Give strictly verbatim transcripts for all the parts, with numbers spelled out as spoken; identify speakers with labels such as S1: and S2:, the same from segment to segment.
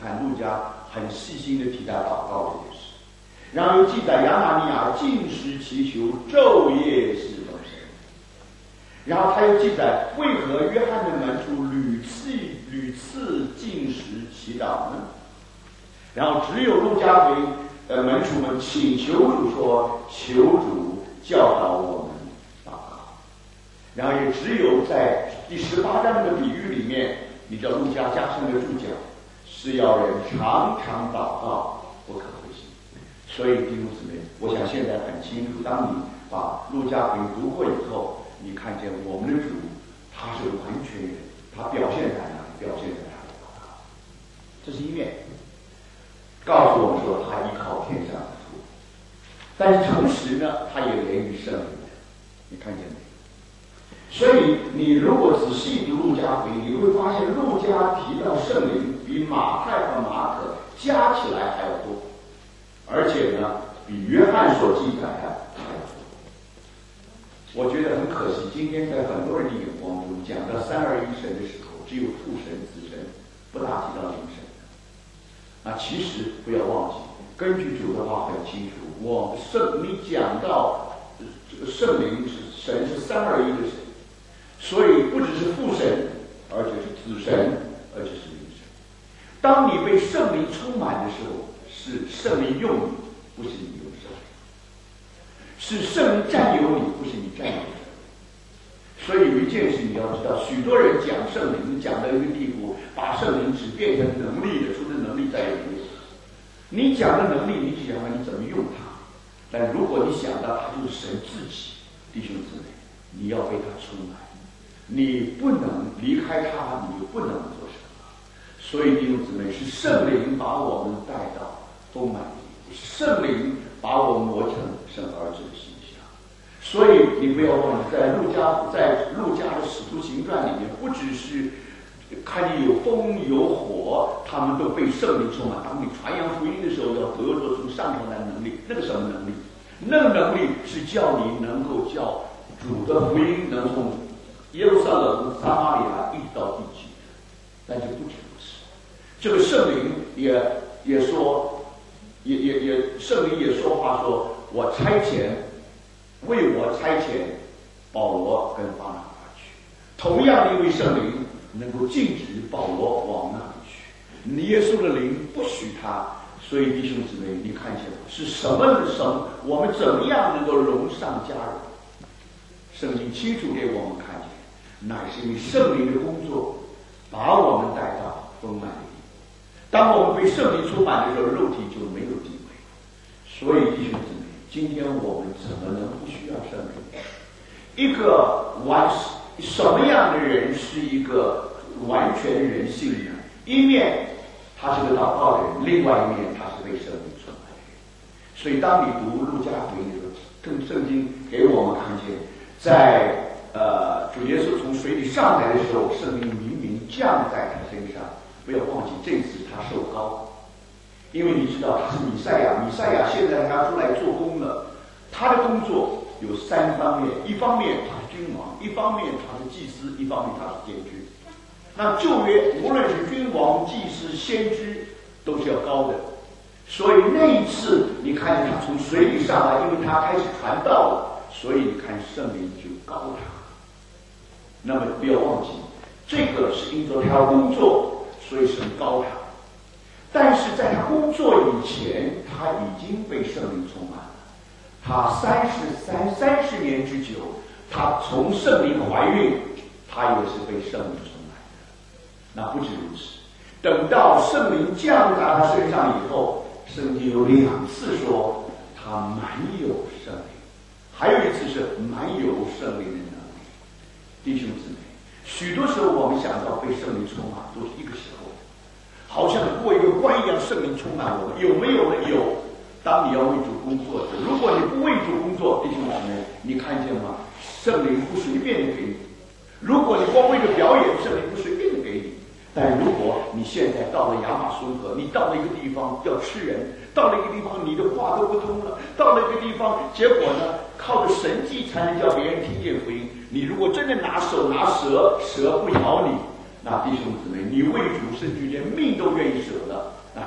S1: 看路加很细心的提到祷告这件事。然后又记载亚拿尼亚禁食祈求，昼夜侍奉神。然后他又记载为何约翰的门徒屡次屡次禁食祈祷呢？然后只有路加福音呃门徒们请求主说，求主教导我们祷告。然后也只有在第十八章的比喻里面，你叫路加加上的注脚，是要人常常祷告，不可灰心。所以弟兄姊妹，我想现在很清楚，当你把路加福音读过以后，你看见我们的主他是完全人，他表现在哪里？表现在他的祷告。这是一面告诉我们说他依靠天上的父，但是同时呢，他也连于圣灵的，你看见没？所以你如果仔细读路加福音，你会发现路加提到圣灵比马太和马可加起来还要多，而且呢，比约翰所记载的还要多。我觉得很可惜，今天在很多人的眼光中，讲到三而一神的时候，只有父神、子神，不大提到灵神。啊，其实不要忘记，根据主的话很清楚，我圣你讲到这个圣灵是神是三而一的神。所以不只是父神，而且是子神，而且是灵神。当你被圣灵充满的时候，是圣灵用你，不是你用圣灵；是圣灵占有你，不是你占有圣灵。所以有一件事你要知道，许多人讲圣灵讲到一个地步，把圣灵只变成能力的，除了能力在里面。你讲的能力，你只想到你怎么用它，但如果你想到它就是神自己，弟兄姊妹，你要被它充满。你不能离开他，你就不能做什么。所以弟兄姊妹，是圣灵把我们带到丰满的地步，圣灵把我们磨成生儿子的形象。所以你不要忘记，在路加在路加的使徒行传里面，不只是看见有风有火，他们都被圣灵充满。当你传扬福音的时候，要得着从上头来的能力。那个什么能力？那个能力是叫你能够叫主的福音能从耶路撒冷、撒玛利亚一直到地极，但是不止如此。这个圣灵也也说，也也也圣灵也说话说，我差遣，为我差遣保罗跟巴拿巴去。同样的一位圣灵能够禁止保罗往那里去，耶稣的灵不许他。所以弟兄姊妹，你看见是什么的神？我们怎么样能够荣上加荣？圣经清楚给我们看见。乃是因为圣灵的工作，把我们带到丰满的地步。当我们被圣灵充满的时候，肉体就没有地位。所以弟兄姊妹，今天我们怎么能不需要圣灵？一个完什么样的人是一个完全的人性呢？一面他是个祷告的人，另外一面他是被圣灵充满的人。所以当你读路加福音的时候，正圣经给我们看见，在呃，主耶稣从水里上来的时候，圣灵明明降在他身上。不要忘记，这次他受膏，因为你知道他是弥赛亚，弥赛亚现在他出来做工了。他的工作有三方面：一方面他是君王，一方面他是祭司，一方面他是先知。那旧约无论是君王、祭司、先知，都是要高的。所以那一次，你看见他从水里上来，因为他开始传道了，所以你看圣灵就高他。那么不要忘记，这个是因着他工作，所以神高他。但是在他工作以前，他已经被圣灵充满了。他三十三三十年之久，他从圣灵怀孕，他也是被圣灵充满的。那不止如此，等到圣灵降在他身上以后，圣经有两次说他满有圣灵，还有一次是满有圣灵的能力。弟兄姊妹，许多时候我们想到被圣灵充满都是一个时候，好像过一个关一样，圣灵充满我们，有没有呢？有。当你要为主工作的，如果你不为主工作，弟兄姊妹，你看见吗？圣灵不随便的给你。如果你光为了表演，圣灵不随便的给你。但如果你现在到了亚马孙河，你到了一个地方要吃人，到了一个地方你的话都不通了，到了一个地方，结果呢，靠着神迹才能叫别人听见福音。你如果真的拿手拿蛇，蛇不咬你，那弟兄姊妹，你为主甚至连命都愿意舍了，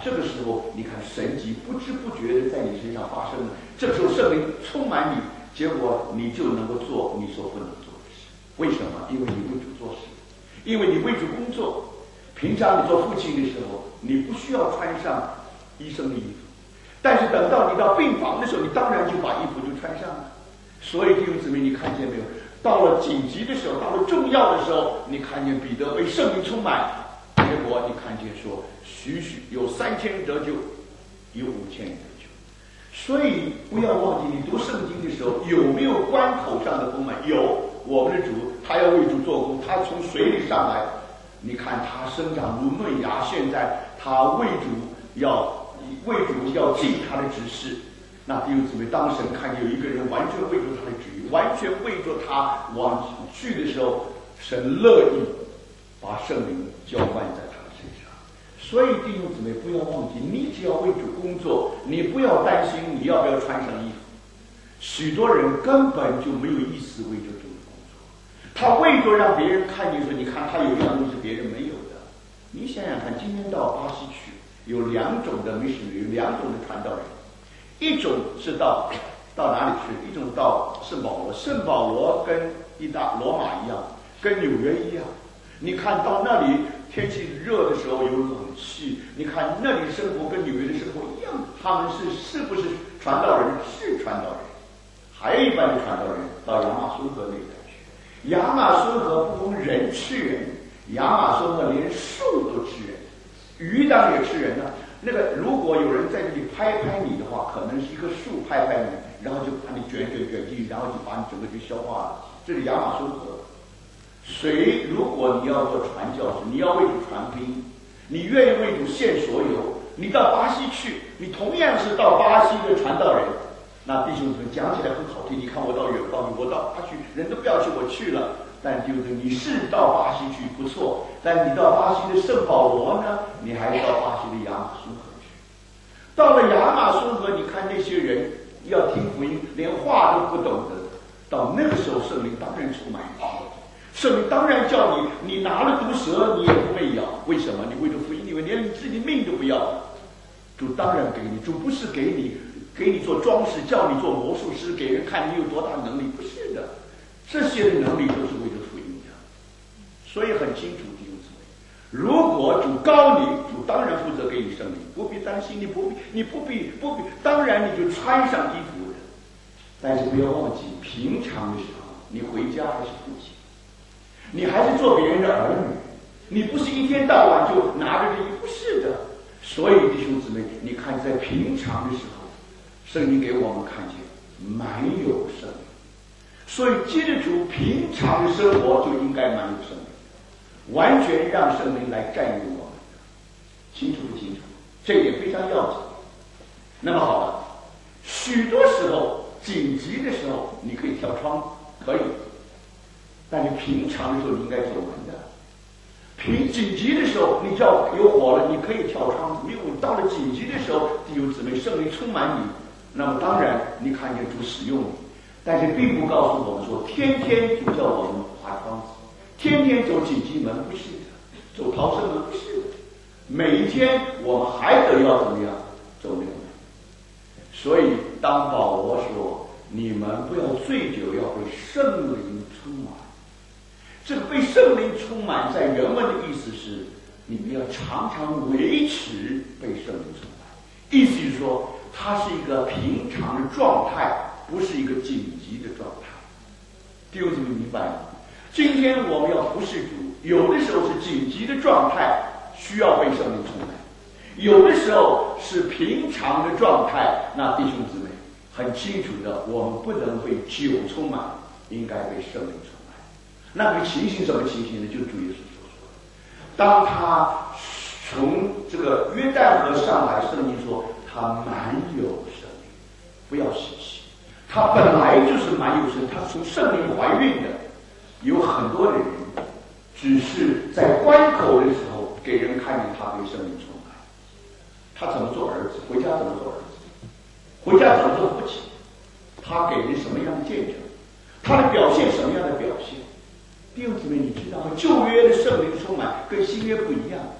S1: 这个时候你看神迹不知不觉的在你身上发生了，这个时候圣灵充满你，结果你就能够做你所不能做的事。为什么？因为你为主做事，因为你为主工作。平常你做父亲的时候，你不需要穿上医生的衣服，但是等到你到病房的时候，你当然就把衣服就穿上了。所以弟兄姊妹，你看见没有？到了紧急的时候，到了重要的时候，你看见彼得被圣灵充满，结果你看见说，许许有三千人得救，有五千人得救。所以不要忘记，你读圣经的时候有没有关口上的丰满？有，我们的主他要为主做工，他从水里上来。你看他生长如嫩芽，现在他为主要为主要尽他的职事。那弟兄姊妹，当神看见有一个人完全为着他的旨意，完全为着他往去的时候，神乐意把圣灵浇灌在他的身上。所以弟兄姊妹，不要忘记，你只要为主工作，你不要担心你要不要穿上衣服。许多人根本就没有意思为着主的工作，他为着让别人看见说，你看他有一样东西别人没有的。你想想看，今天到巴西去，有两种的missionary，有两种的传道人。一种是到到哪里去？一种到圣保罗，圣保罗跟意大罗马一样，跟纽约一样。你看到那里天气热的时候有冷气，你看那里生活跟纽约的生活一样。他们是是不是传道人？是传道人。还有一般的传道人到亚马孙河那里去，亚马孙河不光人吃人，亚马孙河连树都吃人，鱼当然也吃人了。那个如果有人在这里拍拍你的话，可能是一棵树拍拍你，然后就把你卷卷卷进去，然后就把你整个就消化了。这是亚马孙河。水，如果你要做传教士，你要为主传福音，你愿意为主献所有，你到巴西去，你同样是到巴西的传道人。那弟兄们讲起来很好听，你看我到远方，我到巴西，人都不要去，我去了。但就是你是到巴西去不错，但你到巴西的圣保罗呢，你还到巴西的亚马孙河去。到了亚马孙河，你看那些人要听福音，连话都不懂得。到那个时候，圣灵当然充满你，圣灵当然叫你，你拿了毒蛇你也不被咬。为什么？你为了福音，你连你自己命都不要了。主当然给你，主不是给你给你做装饰，叫你做魔术师，给人看你有多大能力，不是的。这些的能力都是为了福音的，所以很清楚弟兄姊妹，如果主高你，主当然负责给你圣灵，不必担心，你不必，你不必不必，当然你就穿上衣服了。但是不要忘记，平常的时候，你回家还是父亲，你还是做别人的儿女，你不是一天到晚就拿着这个，不是的。所以弟兄姊妹，你看在平常的时候，圣经给我们看见满有圣灵。所以基督徒平常的生活就应该满有圣灵，完全让圣灵来占有我们，清楚不清楚？这一点非常要紧。那么好了，许多时候紧急的时候你可以跳窗，可以，但是平常的时候你应该走门的。平紧急的时候你叫有火了，你可以跳窗，没有到了紧急的时候，弟兄姊妹，圣灵充满你，那么当然你看见主使用你。但是并不告诉我们说，天天就叫我们划窗子，天天走紧急门，不是的；走逃生门，不是的。每一天我们还得要怎么样走那个门。所以当保罗说你们不要醉酒，要被圣灵充满，这个被圣灵充满在原文的意思是你们要常常维持被圣灵充满，意思是说它是一个平常的状态，不是一个紧急的状态。弟兄姊妹明白吗？今天我们要服侍主，有的时候是紧急的状态，需要被圣灵充满；有的时候是平常的状态。那弟兄姊妹很清楚的，我们不能被酒充满，应该被圣灵充满。那个情形什么情形呢？就主耶稣所说的，当他从这个约旦河上来，圣经说他满有圣灵，不要稀奇。他本来就是满有圣灵，他从圣灵怀孕的。有很多的人只是在关口的时候给人看见他被圣灵充满，他怎么做儿子，回家怎么做儿子，回家怎么做父亲，他给人什么样的见证，他的表现什么样的表现。弟兄姊妹，你知道吗？旧约的圣灵充满跟新约不一样。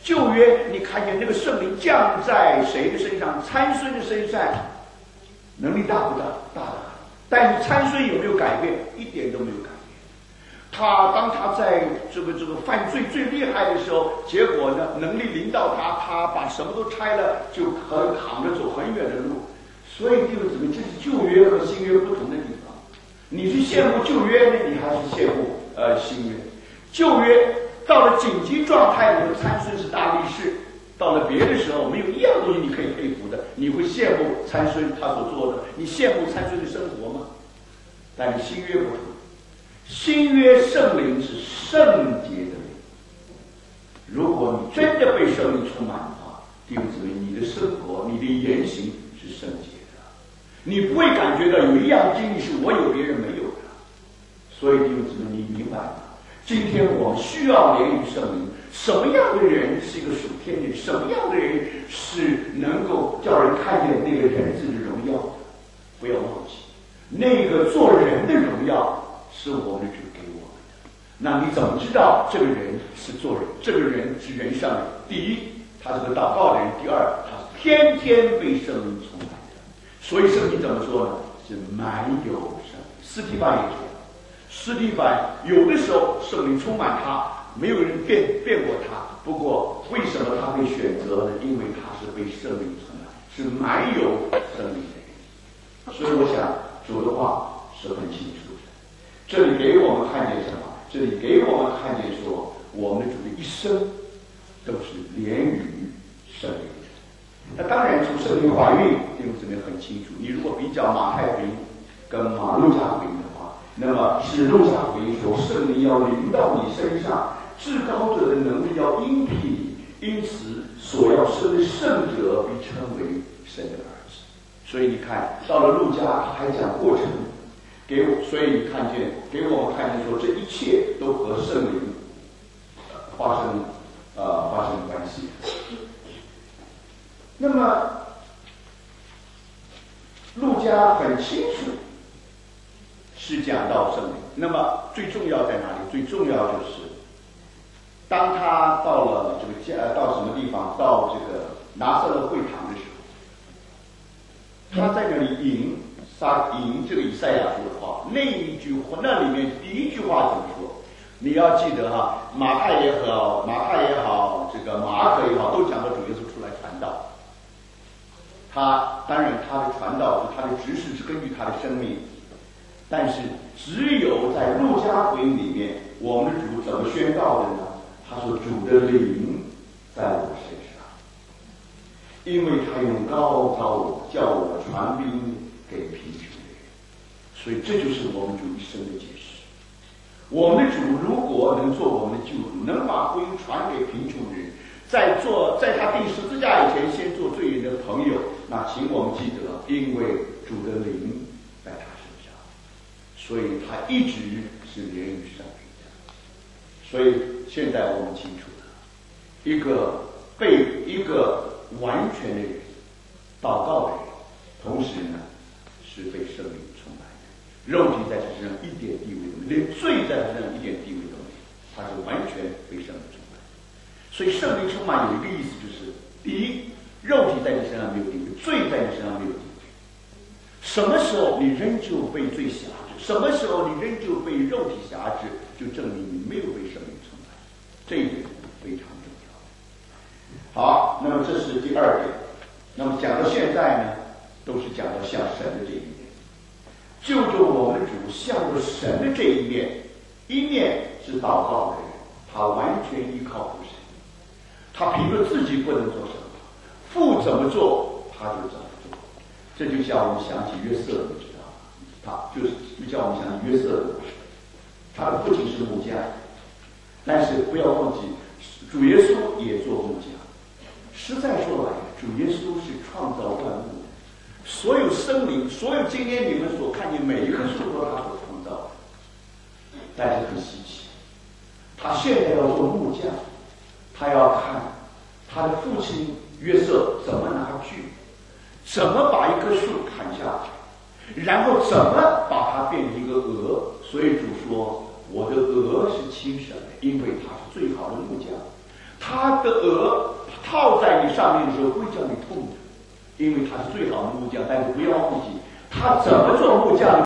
S1: 旧约你看见那个圣灵降在谁的身上？参孙的身上，能力大不大？大的。但是参孙有没有改变？一点都没有改变。他当他在这个这个犯罪最厉害的时候，结果呢，能力临到他，他把什么都拆了，就很躺着走很远的路。所以弟兄姊妹，这是旧约和新约不同的地方。你是羡慕旧约呢，你还是羡慕呃新约？旧约到了紧急状态里头，参孙是大力士；到了别的时候，没有一样东西你可以佩服的。你会羡慕参孙他所做的，你羡慕参孙的生活吗？但是新约不同。新约圣灵是圣洁的灵，如果你真的被圣灵充满的话，弟兄姊妹，你的生活、你的言行是圣洁的，你不会感觉到有一样经历是我有别人没有的。所以弟兄姊妹，你明白吗？今天我们需要连于圣灵。什么样的人是一个属天的人？什么样的人是能够叫人看见那个人子的荣耀的？不要忘记，那个做人的荣耀是我们主给我们的。那你怎么知道这个人是做人？这个人是人上人。第一，他是个祷告的人；第二，他是天天被圣灵充满的。所以圣经怎么说呢？是满有圣灵。司提反也这样。司提反有的时候圣灵充满他，没有人辩辩过他。不过为什么他被选择呢？因为他是被圣灵充满，是满有圣灵的人。所以我想主的话是很清楚。这里给我们看见什么？这里给我们看见说，我们的主的一生都是连于圣灵。那当然，从圣灵怀孕，弟兄姊妹很清楚。你如果比较马太福音跟马路加福音的话，那么是路加福音说，圣灵要临到你身上，至高者的能力要应替你，因此所要生的圣者被称为神的儿子。所以你看到了路加，他还讲过程。给我，所以你看见，给我们看见说，这一切都和圣灵发生呃发生关系。那么路加很清楚是讲到圣灵。那么最重要在哪里？最重要就是当他到了这个家，到什么地方？到这个拿撒勒会堂的时候，他在那里引。他引这个以赛亚说的话，那一句话，那里面第一句话怎么说？你要记得哈，马太也好，马太也好，这个马可也好，都讲到主耶稣出来传道。他当然他的传道是他的指示是根据他的生命，但是只有在路加福音里面，我们的主怎么宣告的呢？他说主的灵在我身上，因为他用膏膏我，叫我传兵给贫穷的人。所以这就是我们主一生的解释。我们的主如果能做我们的救主，能把福音传给贫穷的人，在做在他钉十字架以前先做罪人的朋友，那请我们记得，因为主的灵在他身上，所以他一直是连于圣灵的。所以现在我们清楚了，一个被一个完全的人祷告的人，同时呢是被圣灵充满的，肉体在他身上一点地位都没有，连罪在他身上一点地位都没有，他是完全被圣灵充满。所以圣灵充满有一个意思，就是第一，肉体在你身上没有地位，罪在你身上没有地位。什么时候你仍旧被罪辖制，什么时候你仍旧被肉体辖制，就证明你没有被圣灵充满，这一点非常重要。好，那么这是第二点。那么讲到现在呢，都是讲到向神的这一面，就着我们主向着神的这一面，一面是祷告的人，他完全依靠父神，他凭着自己不能做什么，父怎么做他就怎么做。这就像我们想起约瑟，你知道吗？他就是就像我们想起约瑟的故事，他的父亲是木匠，但是不要忘记主耶稣也做木匠。实在说来，主耶稣是创造万物的，所有生灵，所有今天你们所看见每一棵树都是他所创造的。但是很稀奇，他现在要做木匠，他要看他的父亲约瑟怎么拿锯，怎么把一棵树砍下来，然后怎么把它变成一个鹅。所以主说，我的鹅是亲神的，因为他是最好的木匠。 他的额套在你上面的时候会叫你痛的，因为他是最好的木匠。但是不要忘记，他怎么做木匠？